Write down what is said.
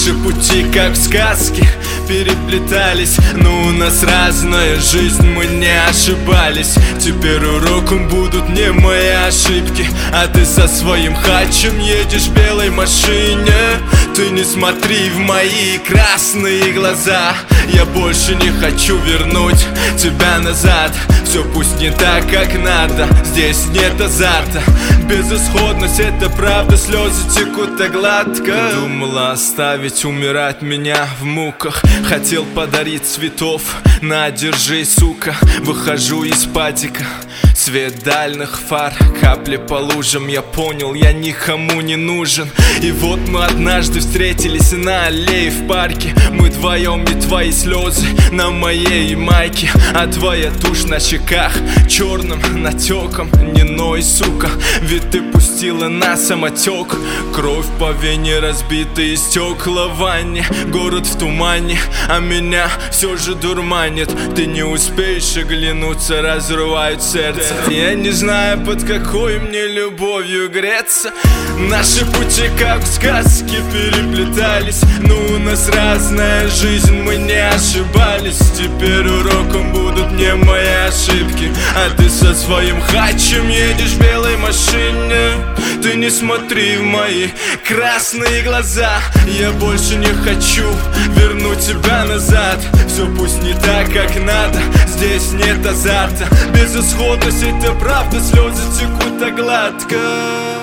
Наши пути, как в сказке, переплетались, но у нас разная жизнь, мы не ошибались. Теперь уроком будут не мои ошибки, а ты со своим хачем едешь в белой машине. Ты не смотри в мои красные глаза, я больше не хочу вернуть тебя назад. Все пусть не так, как надо, здесь нет азарта. Безысходность — это правда, слезы текут так гладко. Думала оставить умирать меня в муках, хотел подарить цветов, на, держи, сука. Выхожу из падика, свет дальних фар, капли по лужам. Я понял, я никому не нужен. И вот мы однажды встретились на аллее в парке. Мы вдвоем, и твои слезы на моей майке, а твоя тушь на щеках черным натеком. Не ной, сука, ведь ты пустила на самотек. Кровь по вене, разбитые стекла в ванне. Город в тумане, а меня все же дурманит. Ты не успеешь оглянуться, разрывают сердце. Я не знаю, под какой мне любовью греться. Наши пути, как в сказке, переплетались, но у нас разная жизнь, мы не ошибались. Теперь уроком будут не мои ошибки, а ты со своим хачем едешь в белой машине. Ты не смотри в мои красные глаза, я больше не хочу вернуть тебя назад. Все пусть не так, как надо, здесь нет азарта. Безысходность — это правда, слезы текут так гладко.